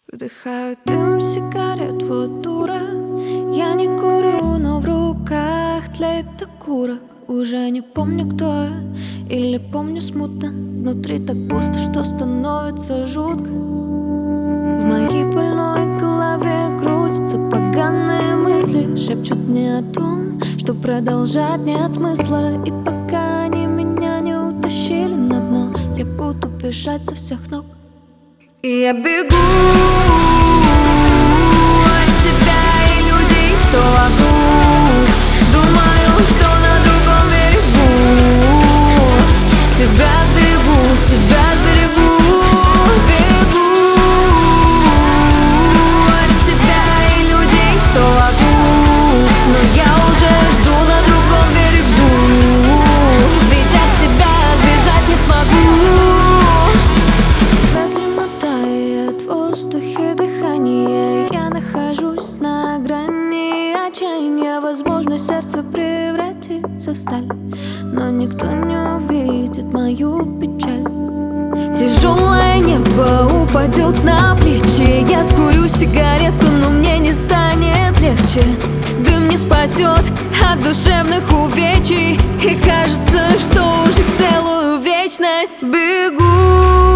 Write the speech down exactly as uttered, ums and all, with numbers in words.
Вдыхаю дым сигарет, вот дура. Я не курю, но в руках тлеет окурок. Уже не помню, кто я, или помню смутно. Внутри так пусто, что становится жутко. В моей больной голове крутятся поганые мысли, шепчут мне о том, что продолжать нет смысла. И пока они меня не утащили на дно, я буду бежать со всех ног. И я бегу от себя и людей, что вокруг. Думаю, что на другом берегу себя сберегу, себя сберегу. Бегу от себя и людей, что вокруг. Но я уже жду на другом берегу, ведь от себя сбежать не смогу. В воздухе дыхание, я нахожусь на грани отчаяния. Возможно, сердце превратится в сталь, но никто не увидит мою печаль. Тяжелое небо упадет на плечи. Я скурю сигарету, но мне не станет легче. Дым не спасет от душевных увечий, и кажется, что уже целую вечность бегу